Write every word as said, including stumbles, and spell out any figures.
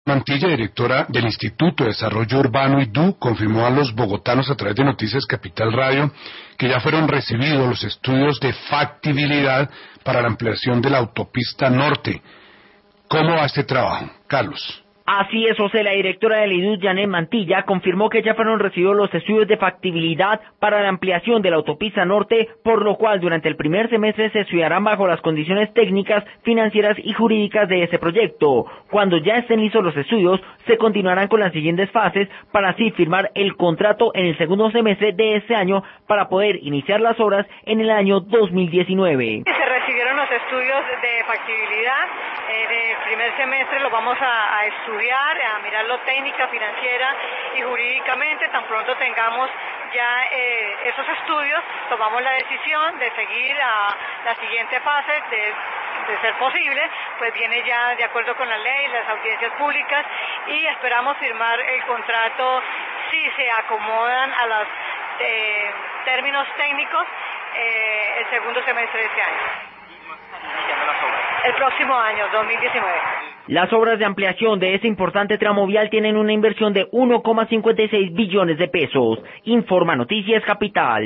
Mantilla, directora del Instituto de Desarrollo Urbano I D U, confirmó a los bogotanos a través de Noticias Capital Radio que ya fueron recibidos los estudios de factibilidad para la ampliación de la autopista norte. ¿Cómo va este trabajo, Carlos? Así es, José. La directora del I D U, Janet Mantilla, confirmó que ya fueron recibidos los estudios de factibilidad para la ampliación de la autopista norte, por lo cual durante el primer semestre se estudiarán bajo las condiciones técnicas, financieras y jurídicas de ese proyecto. Cuando ya estén listos los estudios, se continuarán con las siguientes fases para así firmar el contrato en el segundo semestre de este año para poder iniciar las obras en el año dos mil diecinueve. Se recibieron los estudios de factibilidad eh, del primer semestre, los vamos a, a estudiar, a mirarlo técnica, financiera y jurídicamente. Tan pronto tengamos ya eh, esos estudios, tomamos la decisión de seguir a la siguiente fase, de, de ser posible, pues viene ya de acuerdo con la ley, las audiencias públicas, y esperamos firmar el contrato si se acomodan a los eh, términos técnicos eh, el segundo semestre de este año. El próximo año, dos mil diecinueve. Las obras de ampliación de ese importante tramo vial tienen una inversión de uno coma cincuenta y seis billones de pesos. Informa Noticias Capital.